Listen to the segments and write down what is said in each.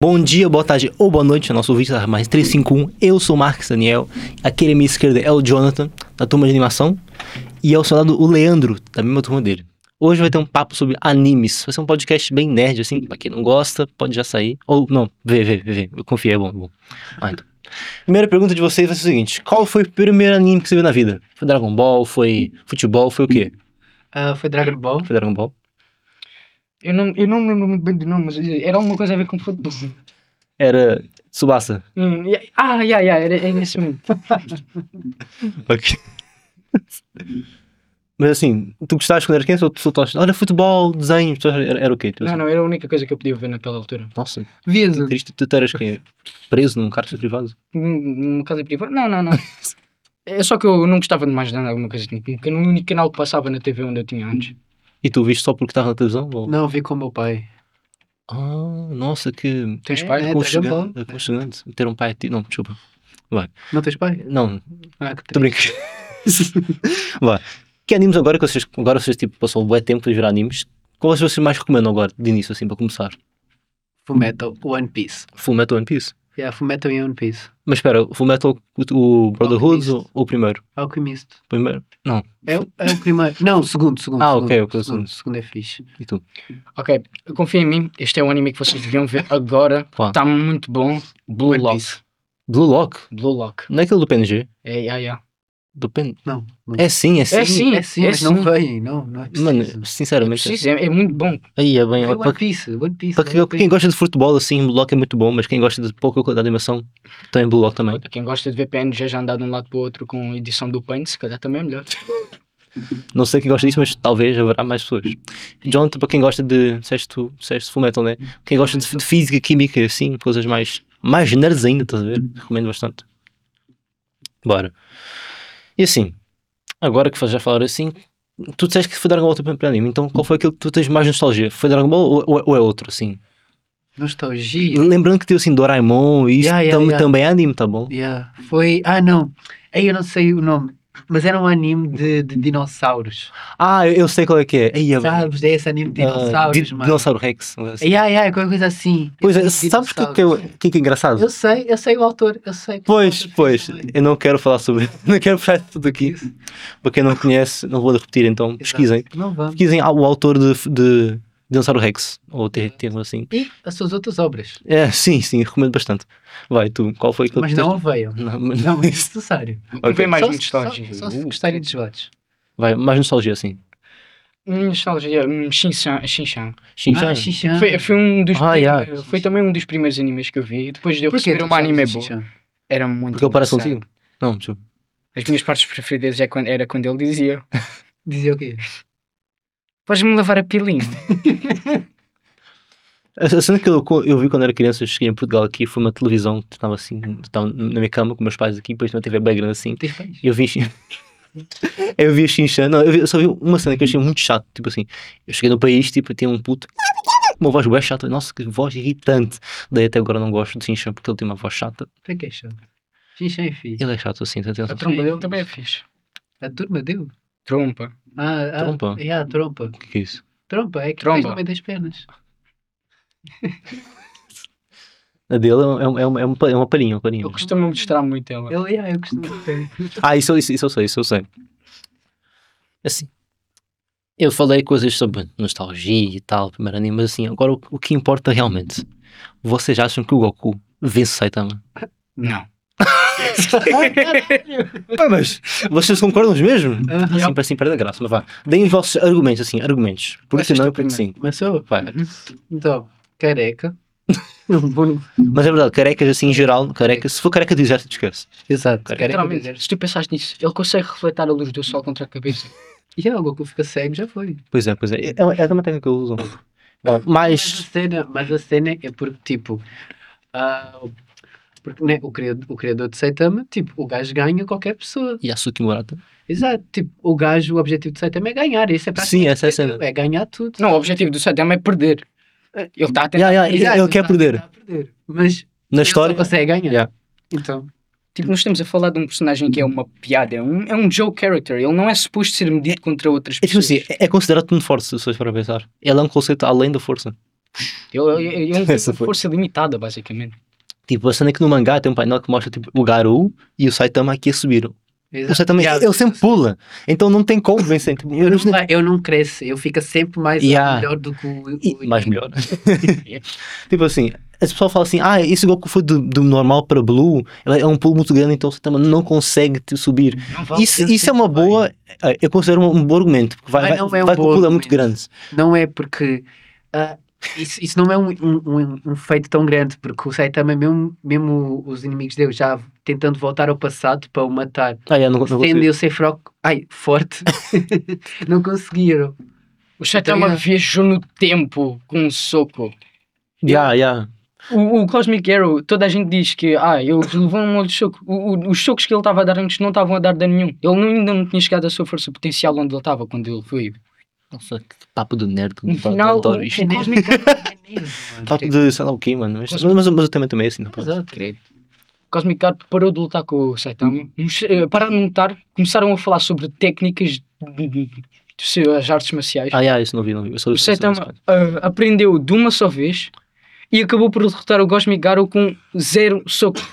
Bom dia, boa tarde ou boa noite, nosso ouvinte da mais 351. Eu sou o Marcos Daniel, aquele à minha esquerda é o Jonathan, da turma de animação, e ao seu lado o Leandro, da mesma turma dele. Hoje vai ter um papo sobre animes, vai ser um podcast bem nerd, assim, pra quem não gosta, pode já sair. Ou não, vê, eu confio, é bom. Então. Primeira pergunta de vocês vai ser o seguinte: qual foi o primeiro anime que você viu na vida? Foi Dragon Ball, foi futebol, foi o quê? Foi Dragon Ball. Foi Dragon Ball? Eu não me lembro muito bem do nome, mas era alguma coisa a ver com futebol. Era Tsubasa. Era esse mesmo. Ok. Mas assim, tu gostavas quando eras criança ou tu olha, futebol, desenho, era o quê? Não, era a única coisa que eu podia ver naquela altura. Nossa, Via triste, tu eras quem? Preso num cárcere privado? numa casa privada? Não. É só que eu não gostava de mais nada, alguma coisa assim. Porque no único canal que passava na TV onde eu tinha antes. E tu viste só porque estava na televisão? Ou... Não, vi com o meu pai. Ah, nossa, que Tens pai? aconchegante ter um pai a ti. Não, desculpa. Vai. Não tens pai? Não, Que tô brincando. Vai. Que animes agora que vocês tipo, passou um bom tempo para ver animes? Qual vocês mais recomendam agora, de início, assim, para começar? Fullmetal, One Piece. Fullmetal One Piece? Fullmetal e One Piece. Mas espera, Fullmetal, o Brotherhood ou o primeiro? Alchemist. Primeiro? Não. É o primeiro. Não, o segundo. Ok, o segundo é fixe. E tu? Ok, confia em mim. Este é um anime que vocês deviam ver agora. Qual? Está muito bom. Blue One Lock. Piece. Blue Lock? Blue Lock. Não é aquele do PNG? É. Do PNG? Não. É sim. É sim. Mas não vem. Não é preciso. Mano, sinceramente. Preciso, é muito bom. Aí é bem. One Piece. Para quem gosta de futebol, assim, Blue Lock é muito bom, mas quem gosta de pouca qualidade de animação, tem Blue Lock também. Quem gosta de ver PNG já andar de um lado para o outro com edição do Paint, se calhar também é melhor. Não sei quem gosta disso, mas talvez haverá mais pessoas. Jonathan, para quem gosta de. Disseste Fullmetal, né? Quem gosta de física, química, assim, coisas mais nerds ainda, estás a ver? Recomendo bastante. Bora. E assim, agora que já falaram assim, tu disseste que foi Dragon Ball para anime, então qual foi aquilo que tu tens mais nostalgia? Foi Dragon Ball ou é outro, assim? Nostalgia. Lembrando que teve assim Doraemon e isso também é anime, tá bom? Foi. Não. Aí eu não sei o nome. Mas era um anime de dinossauros. Eu sei qual é que é. Sabes? É esse anime de dinossauros, mano. Dinossauro Rex. Assim. Qualquer coisa assim. Pois é, sabes o que é engraçado? Eu sei o autor. Pois, eu não quero falar sobre não quero puxar tudo aqui. Para quem não conhece, não vou repetir, então pesquisem. Não vamos. Pesquisem o autor de Dinossauro Rex, ou termo assim. E as suas outras obras. Sim, recomendo bastante. Vai, tu, qual foi aquilo que não veiam. Não é necessário. Okay. Vem mais nostalgia. Só se gostarem de gelados. Vai, mais nostalgia, assim. Nostalgia, Shin-chan. Foi um dos foi também um dos primeiros animes que eu vi. Depois de eu receber um anime bom. Era muito porque ele parece contigo? Não, desculpa. As minhas partes preferidas era quando ele dizia. Dizia o quê? Podes-me lavar a pilinha. A cena que eu vi quando era criança, eu cheguei em Portugal aqui, foi uma televisão que estava assim, estava na minha cama com meus pais aqui, depois uma TV bem grande assim. Eu vi a Shin-chan, eu só vi uma cena que eu achei muito chato, tipo assim, eu cheguei no país, tipo, tinha um puto, uma voz bem chata, nossa, que voz irritante. Daí até agora não gosto de Shin-chan porque ele tem uma voz chata. Por que é chato? Shin-chan é fixe. Ele é chato assim, tem atenção. A trompa dele também é fixe. A turma dele? Trompa. Trompa? Trompa. O que é isso? Trompa, é que tens no meio das pernas. A dele é uma palhinha. Eu costumo mostrar muito ela. Eu costumo ver. Isso eu sei. Assim, eu falei coisas sobre nostalgia e tal, primeiro anime, mas assim, agora o que importa realmente, vocês acham que o Goku vence Saitama? Não. Mas vocês concordam mesmo? Assim perde a graça, mas vá. Deem os vossos argumentos. Porque não, porque sim. Mas eu. Vai. Então, careca. Mas é verdade, carecas assim em geral, se for careca de exército, esquece. Exato. Se tu pensaste nisso, ele consegue refletir a luz do sol contra a cabeça. E o Goku fica cego, já foi. Pois é. É uma técnica que eu uso. Mas a cena é porque, tipo, porque né, o criador de Saitama, tipo, o gajo ganha qualquer pessoa. Yasuki Murata. Exato, tipo, o objetivo de Saitama é ganhar. Isso é para essa é a cena. É ganhar tudo. Não, o objetivo do Saitama é perder. Ele está a tentar. Ele quer perder. Mas na história ele só consegue ganhar. Então, tipo, nós estamos a falar de um personagem que é uma piada, é um Joe character, ele não é suposto ser medido contra outras pessoas. É considerado muito forte, se vocês para pensar. Ele é um conceito além da força. Ele tem Essa foi. força limitada, basicamente. Tipo, a cena é que no mangá tem um painel que mostra tipo, o Garou e o Saitama aqui a subir. O Saitama, Yeah. ele sempre pula. Então não tem como vencer. Tipo, Eu não cresço, eu fico sempre mais Yeah. melhor do que o mais melhor. Tipo assim, as pessoas falam assim, esse Goku foi do normal para Blue, é um pulo muito grande, então o Saitama não consegue subir. Não vale. Isso é uma boa, eu considero um bom argumento, porque Mas não é um vai que o bom pulo é muito argumento. grande. Não é porque isso não é um feito tão grande, porque o Saitama, mesmo os inimigos dele já tentando voltar ao passado para o matar, Não sendo consigo. eu ser forte, não conseguiram. O Saitama Então, viajou no tempo com um soco. Yeah. O Cosmic Arrow, toda a gente diz que ele levou um monte de soco. Os socos que ele estava a dar antes não estavam a dar dano nenhum. Ele ainda não tinha chegado à sua força potencial onde ele estava quando ele foi. Nossa, que papo do nerd. No final, Adoro isto. o Cosmic Papo de sei lá o quê, mano. Mas eu também assim, não posso. Credo. Cosmic Carp parou de lutar com o Saitama, pararam de lutar, começaram a falar sobre técnicas as artes marciais. Isso não vi. Eu só O Saitama aprendeu de uma só vez e acabou por derrotar o Cosmic Garou com 0 soco.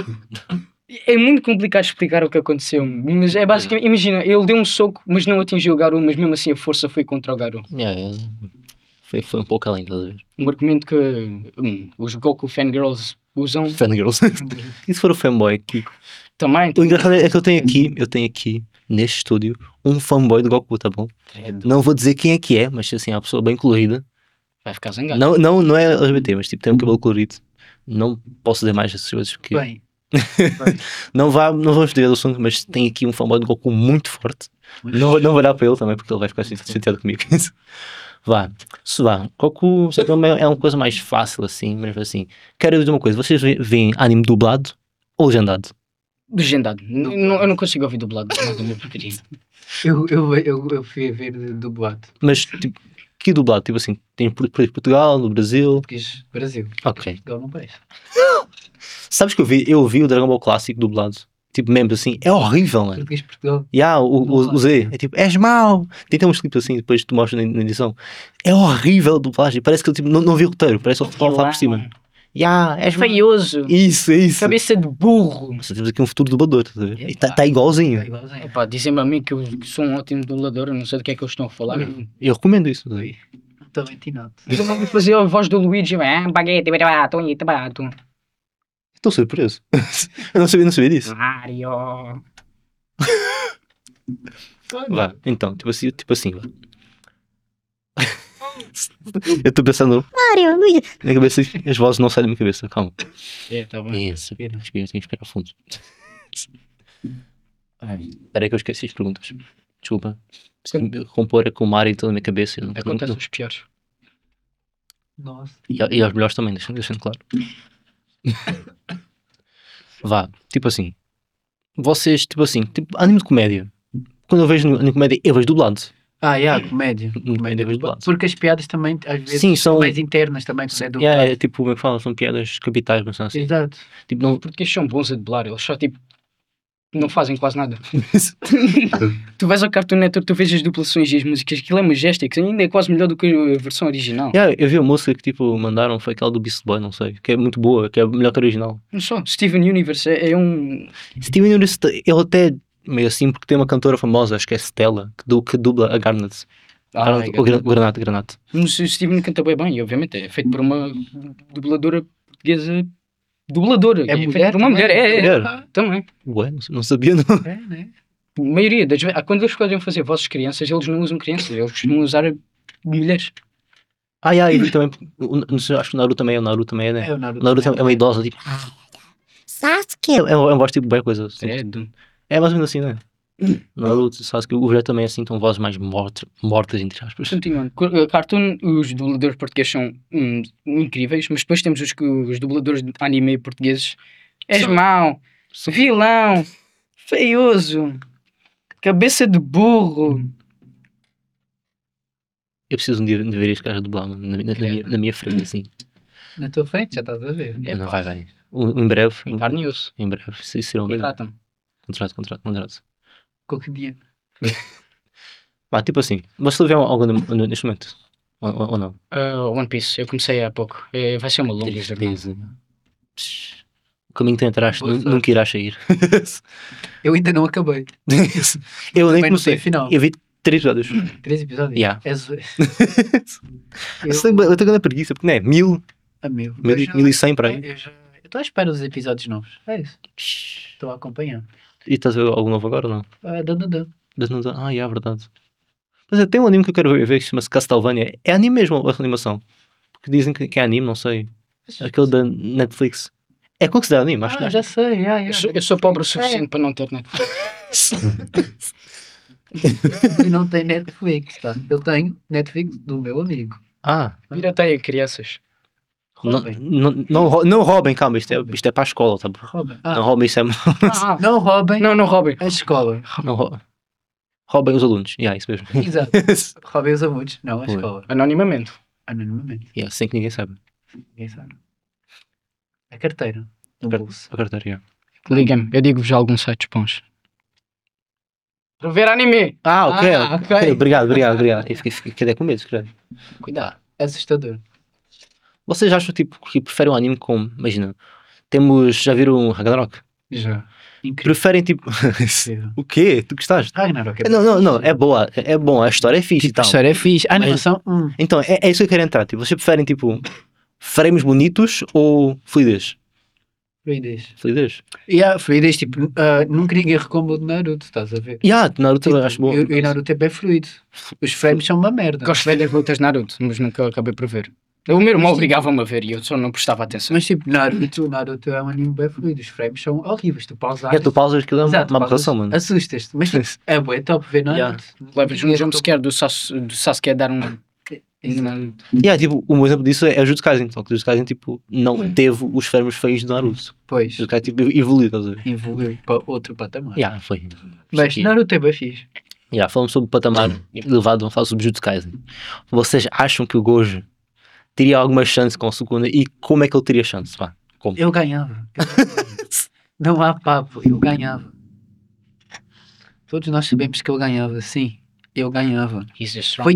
É muito complicado explicar o que aconteceu, mas é basicamente, imagina, ele deu um soco, mas não atingiu o Garou, mas mesmo assim a força foi contra o Garou. Foi um pouco além, estás a ver? Um argumento que os Goku fangirls usam. Fangirls. E se for o fanboy aqui? Também. O engraçado é que eu tenho aqui, neste estúdio, um fanboy do Goku, tá bom? Não vou dizer quem é que é, mas assim, é uma pessoa bem colorida. Vai ficar zangado. Não é LGBT, mas tipo, tem um cabelo colorido. Não posso dizer mais essas coisas porque... Bem, Não vamos dizer do assunto, mas tem aqui um fanboy do Goku muito forte. Não vou olhar para ele também, porque ele vai ficar chateado comigo. Vá. Goku também é uma coisa mais fácil assim, mas assim. Quero dizer uma coisa, vocês veem anime dublado ou legendado? Legendado. Eu não consigo ouvir dublado. Não é o meu preferido. eu fui a ver dublado. Mas tipo, que dublado? Tipo assim, tem Portugal, no Brasil. Português Brasil. Ok. Portugal não parece. Sabes que eu vi o Dragon Ball clássico dublado? Tipo, mesmo assim, é horrível, mano. Português Portugal. O Z, é tipo, és mau. Tem uns clipes assim, depois tu mostras na edição. É horrível a dublagem. Parece que ele tipo, não viu o roteiro, parece que ele fala por cima. És mau. Feioso. Isso. Cabeça de burro. Nossa, temos aqui um futuro dublador, estás a ver? E Epá. tá igualzinho. É igualzinho. Epá, dizem-me a mim que eu sou um ótimo dublador. Eu não sei do que é que eles estão a falar. Eu recomendo isso. Não estou mentinado. Eu não vou fazer a voz do Luigi. Baguete, bato. Estou surpreso. Eu não sabia disso. Mario. Vá, então, tipo assim, vá. Eu estou pensando Mario, Luigi. Minha cabeça, as vozes não saem da minha cabeça, calma. Tá bem. Isso, tenho que respirar fundo. Espera aí que eu esqueci as perguntas. Desculpa. Compor é com o Mario e toda a minha cabeça. Acontece os piores. Nossa. E aos melhores também, deixando claro. Vá, tipo assim. Vocês, tipo assim, anime de comédia. Quando eu vejo anime de comédia, eu vejo dublado. Comédia. Comédia eu vejo dublado. Porque as piadas também, às vezes, Sim, são são... mais internas também. Quando é dublado. É tipo, como é que fala? São piadas capitais, mas não assim. Exato. Tipo, não... Porque eles são bons a dublar. Eles só tipo não fazem quase nada. Tu vais ao Cartoon Network, tu vês as duplações e as músicas, aquilo é majestic, ainda é quase melhor do que a versão original. Eu vi a música que tipo mandaram, foi aquela do Beast Boy, não sei, que é muito boa, que é melhor que a original. Não só, Steven Universe é um... Steven Universe, ele até meio assim, porque tem uma cantora famosa, acho que é Stella, que dubla a Garnet. O Granate. Mas o Steven canta bem, e obviamente é feito por uma dubladora portuguesa. Dubladora, É feito mulher por uma mulher, Mulher? também. Ué, não sabia não. É, né? A maioria das vezes, quando eles podem fazer vozes de crianças, eles não usam crianças, eles costumam usar mulheres. E vi também, não sei, acho que o Naruto também é, né? É, o Naruto O Naruto também. é uma idosa, tipo... Sasuke! É uma voz tipo, bem coisa. Credo. É mais ou menos assim, né? Naruto, Sasuke, o Vegeta também é assim, então vozes mais mortas, entre aspas. Continuando, Cartoon, os dubladores portugueses são incríveis, mas depois temos os dubladores de anime portugueses. És mau, vilão, feioso, cabeça de burro. Eu preciso um dia de ver este gajo dublar na minha frente, assim. Na tua frente, já estás a ver. Não, vai. Em breve. Em carne e osso. Em breve. Isso será um Trata-me. contrato. Qualquer dia. Tipo assim, você vê algo neste momento? Ou não? One Piece, eu comecei há pouco. Vai ser uma longa jornada. O caminho que tu entraste Boa sorte. nunca irás sair. Eu ainda não acabei. Eu nem Também não sei comecei. a final. Eu vi 3 episódios. 3 episódios? Yeah. Eu, Eu tenho grande preguiça, porque não é 1000, meu, 1100 para aí. eu estou à espera dos episódios novos. É isso. Estou a acompanhar. E estás a ver algum novo agora ou não? Dan. É verdade. Mas tem um anime que eu quero ver que chama-se Castlevania. É anime mesmo ou é animação? Porque dizem que é anime, não sei. Aquele da Netflix. É considerado anime, acho que não. Já sei. Eu sou pobre o suficiente para não ter Netflix. E não tem Netflix, tá? Eu tenho Netflix do meu amigo. Pirateia crianças. Robin. Não roubem, calma, isto é para a escola, tá? Robin. Não roubem, isso é. Não roubem Não roubem. a escola. Não roubem os alunos. Isso mesmo. Exato. Roubem os alunos, não a Foi. escola. Anonimamente. Anonimamente. Sem que ninguém saiba. Ninguém sabe. A carteira. No bolso. A carteira. Liguem-me, eu digo-vos alguns sites bons. Para ver anime. Ok. Obrigado. Eu fiquei com medo, creio. Cuidado. Assustador. Vocês acham tipo, que preferem um anime como, imagina, já viram Ragnarok? Já. Incrível. Preferem tipo, o quê? Tu gostaste? Ragnarok é Não, é boa, é bom, a história é fixe e Tipo, a tal. história é fixe. A animação, Então, é isso que eu quero entrar, tipo, vocês preferem tipo, frames bonitos ou fluidez? fluidez. Fluidez, tipo, nunca ninguém reclamou de Naruto, estás a ver? Naruto eu Tipo, acho bom. E Naruto é bem fluido. Os frames são uma merda. Gosto de ver as lutas Naruto, mas nunca acabei por ver. O meu irmão obrigava-me a ver e eu só não prestava atenção. Mas tipo, Naruto é um anime bem fluido. Os frames são horríveis. Tu pausas. Tu pausas aquilo é Exato, uma aberração, mano. Assustas-te. Mas tipo, é bué top ver Naruto. Levas um jumpscare do Sasuke a dar um... Naruto. Tipo, um exemplo disso é o Jujutsu Kaisen. Só que o Jujutsu Kaisen, tipo, não teve os frames feios do Naruto. Pois. O Jujutsu Kaisen, tipo, evoluiu, estás a ver? Evoluiu para outro patamar. Foi. Mas Naruto é bem fixe. Falando sobre o patamar elevado, vamos falar sobre Jujutsu Kaisen. Vocês acham que o Gojo teria alguma chance com o Sukuna e como é que ele teria chance? Como? Eu ganhava. Não há papo, eu ganhava. Todos nós sabemos que eu ganhava, sim. Eu ganhava. Foi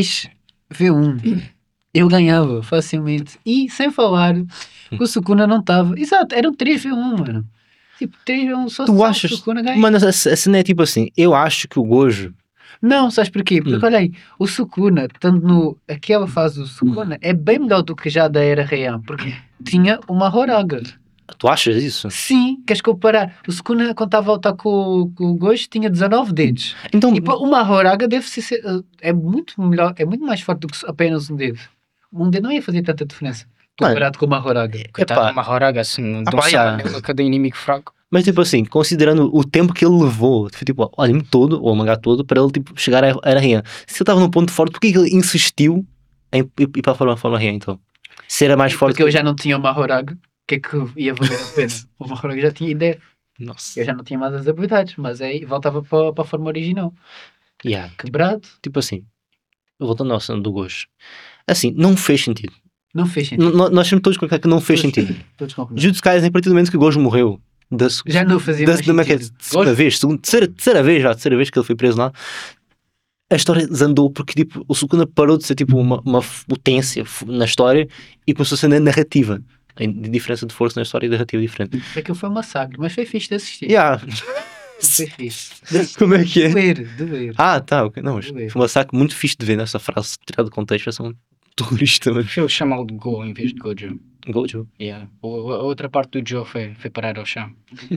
3v1. Eu ganhava facilmente. E sem falar que o Sukuna não estava. Exato, era um 3v1, mano. Tipo, 3v1 só tu se achas? O Sukuna ganha. Mano, a cena é tipo assim. Eu acho que o Gojo. Não, sabes porquê? Porque olha aí, o Sukuna, estando aquela fase do Sukuna, é bem melhor do que já da Era Heian, porque tinha uma Horaga. Tu achas isso? Sim, queres comparar? O Sukuna, quando estava a lutar com o Gojo, tinha 19 dedos. Então, E uma Horaga deve ser, é muito melhor, é muito mais forte do que apenas um dedo. Um dedo não ia fazer tanta diferença comparado com uma Horaga. Coitado de uma Horaga, assim, de cada inimigo fraco. Mas tipo assim, considerando o tempo que ele levou, tipo, o anime todo, ou o mangá todo, para ele tipo, chegar à Era Heian. Se ele estava num ponto forte, por que ele insistiu em ir para a forma Heian, então? Se era mais forte... Porque eu já não tinha uma Horaga, o que é que ia valer a pena? Uma Horaga já tinha ideia. Nossa. Eu já não tinha mais as habilidades, mas aí voltava para a forma original. Quebrado. Tipo assim, voltando ao assunto do Gojo. Assim, não fez sentido. Não fez sentido. Nós temos todos que não fez sentido. Todos Jujutsu Kaisen, a partir do momento que o Gojo morreu, já não fazia mais sentido. Terceira vez que ele foi preso lá, a história desandou porque tipo, o Sukuna parou de ser tipo uma potência na história e começou a ser na narrativa. A diferença de força na história e narrativa diferente. Aquilo foi um massacre, mas foi fixe de assistir. Foi fixe. Como é que é? De ver. Ok. Não, mas foi um massacre muito fixe de ver nessa frase tirada do contexto. É só um terrorista, mano. Eu chamá-lo de Go em vez de Gojo. Gojo? A outra parte do Joe foi parar ao chão.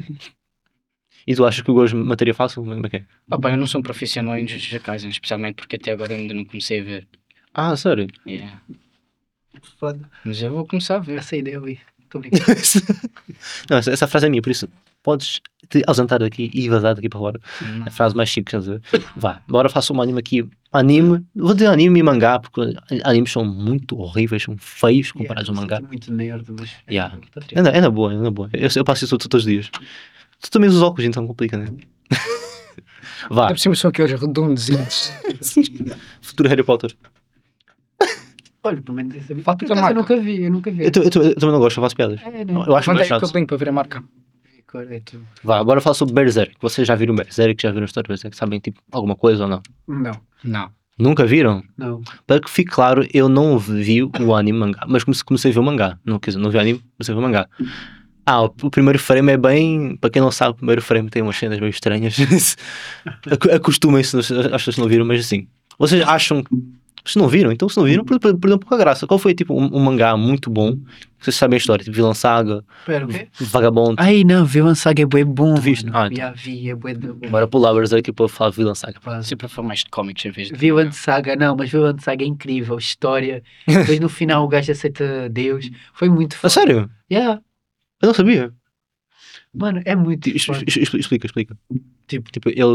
E tu achas que o Gojo mataria fácil? Como é que é? Eu não sou um profissional em Jujutsu Kaisen, especialmente porque até agora ainda não comecei a ver. Sério? Foda. Mas eu vou começar a ver. Essa ideia ali. Estou brincando. Não, essa frase é minha, por isso podes te ausentar daqui e vazar daqui para fora. A frase mais chique, quer dizer. Vá, bora faça um anime aqui. Vou dizer anime e mangá, porque animes são muito horríveis, são feios comparados ao mangá. Muito nerd, mas... É na boa. Eu passo isso todos os dias. Tu também usas óculos, então complica, né? Vá. É possível só aqueles redondozinhos. Futuro Harry Potter. Olha, pelo menos essa Falta da marca. eu nunca vi. Eu também não gosto, eu faço piadas. Eu acho Manda aí chato. o link para ver a marca. Correto. Vá, agora falar sobre Berserk. Vocês já viram Berserk, já viram a história de Berserk? Sabem tipo alguma coisa ou não? Não. Nunca viram? Não. Para que fique claro, eu não vi o anime mangá, mas comecei a ver o mangá. Não, quer dizer, não vi o anime, comecei a ver o mangá. O primeiro frame é bem. Para quem não sabe, o primeiro frame tem umas cenas meio estranhas. Acostumem-se, acho que vocês não viram, mas assim. Vocês acham. Vocês não viram? Então, se não viram, perderam um pouco a graça. Qual foi tipo um mangá muito bom? Vocês sabem a história, tipo Vinland Saga, Pera, o quê? Vagabond. Ai, não, Vinland Saga é bué bom. Tu viste? Mano. Então. Já vi, é bué bom. Bora pular Berserk para falar de Vinland Saga. Sempre foi mais de cómics em vez de. Vinland Saga, não, mas Vinland Saga é incrível. História. Depois no final o gajo aceita Deus. Foi muito A foda. sério? Yeah. Eu não sabia. Mano, é muito foda. Explica. Tipo, ele.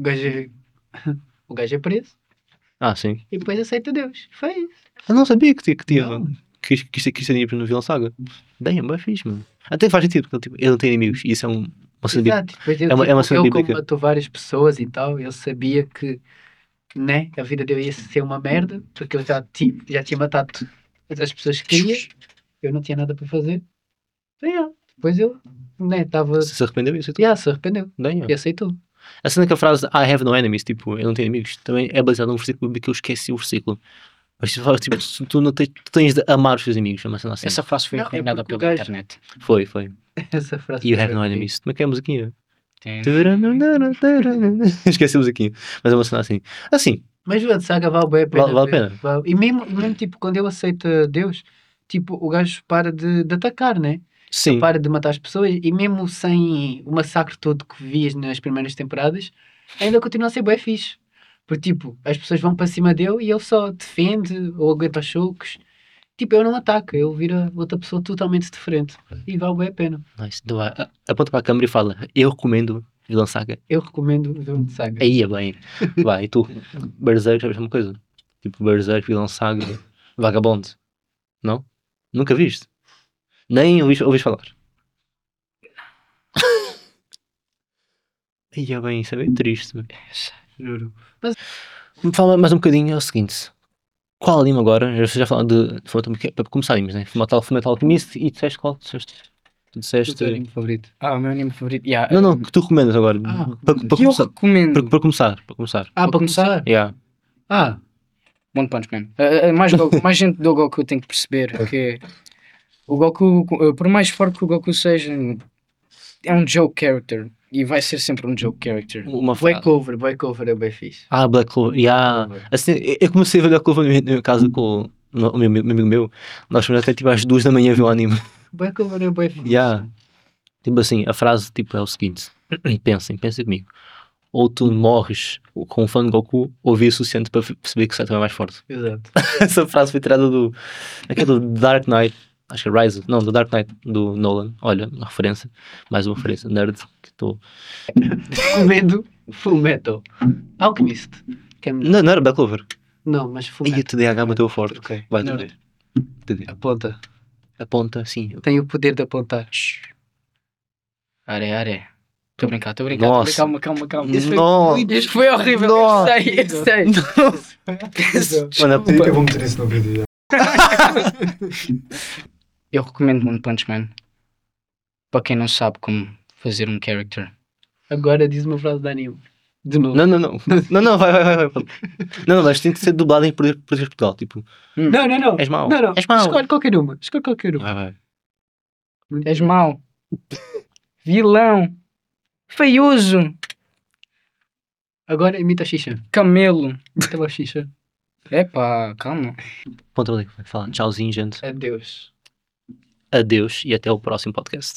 O gajo é preso Sim. e depois aceita Deus. Foi isso. Eu não sabia que tinha. Não. Que isto tinha no Vinland Saga. Bem, é bem fixe, mano. Até faz sentido, porque tipo, ele não tem inimigos. E isso é uma cena bíblica. Exato. Depois É uma cena ele como bíblica. matou várias pessoas e tal, ele sabia que né, a vida dele ia ser uma merda, porque ele já tinha matado as pessoas que queria. Eu não tinha nada para fazer. Então, depois ele estava. Se arrependeu e aceitou. Se arrependeu Bem, e aceitou. a cena que a frase I have no enemies, tipo, eu não tenho inimigos, também é baseado num versículo que eu esqueci o versículo. Mas tipo, tu não tens, tu tens de amar os teus amigos, é uma cena assim. Essa frase foi Não, é arruinada porque o pela gajo- internet. Foi. Essa frase. You have no enemies. Como é que é a musiquinha? Tem- Esqueci a musiquinha. Mas é uma cena assim. Assim, Mas o Saga vale bem a pena. Vale a ver. pena. Vale. E mesmo tipo, quando ele aceita Deus, tipo, o gajo para de atacar, né? sim. Para de matar as pessoas e mesmo sem o massacre todo que vias nas primeiras temporadas, ainda continua a ser bué fixe. Porque, tipo, as pessoas vão para cima dele e ele só defende ou aguenta os chocos. Tipo, ele não ataca, ele vira outra pessoa totalmente diferente. E vale bem a pena. Nice. Então, aponta para a câmera e fala, eu recomendo Vinland Saga. Eu recomendo ver o Saga. Aí é bem. Vai, e tu? Berserk, é a mesma coisa? Tipo, Berserk, Vinland Saga, Vagabond. Não? Nunca viste? Nem ouviste falar? Aí é bem, isso é bem triste. Meu. Juro. Me fala mais um bocadinho, é o seguinte. Qual anime agora? Vocês já falaram de para começar animes, né? Fullmetal Alchemist e disseste qual? Tu O teu disseste... anime favorito. O meu anime favorito. Yeah. Não, que tu recomendas agora. Para Que eu começar. recomendo. Para começar. Para começar? Yeah. One Punch Man. Mais gente do Goku tem que perceber que o Goku, por mais forte que o Goku seja, é um joke character. E vai ser sempre um joke character. Uma Black Clover é bem fixe. Black Clover. Yeah. Assim, eu comecei a ver Black Clover na minha casa com o meu amigo meu. Nós fomos até tipo às 2 da manhã a ver o anime. Black Clover é bem fixe. Yeah. Tipo assim, a frase tipo, é o seguinte. Pensem comigo. Ou tu morres com um fã de Goku, ou vi o suficiente para perceber que o Saitama é mais forte. Exato. Essa frase foi tirada do Dark Knight. Acho que é Rise. Não, do Dark Knight do Nolan. Olha, uma referência. Mais uma referência. Nerd. Que estou... Recomendo Full Metal Alchemist. Que é... Não era Black Clover. Não, mas Full Aí a Metal. TDAH bateu forte. Ok. Vai, Não. TD. Aponta. Aponta, sim. Tem o poder de apontar. Are. Estou a brincar. Nossa. Calma. Nossa. Isto foi horrível. Nossa. Eu sei. Mano, Eu vou meter isso no vídeo. Eu recomendo One Punch Man. Para quem não sabe como fazer um character. Agora diz uma frase de anime. De novo. Não, vai. Não, mas tem que ser dublado em português de Portugal. Tipo, Não. és mau. Não. És mau. Escolhe qualquer uma. Vai. És mau. Vilão. Feioso. Agora imita a Xixa. Camelo. Imita a Xixa. Epá, calma. Ponto ali. Fala. Tchauzinho, gente. Adeus. Adeus e até o próximo podcast.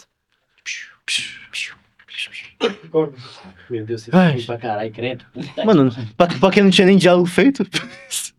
Meu Deus, Ai. para caralho, credo. Mano, para quem não tinha nem diálogo feito.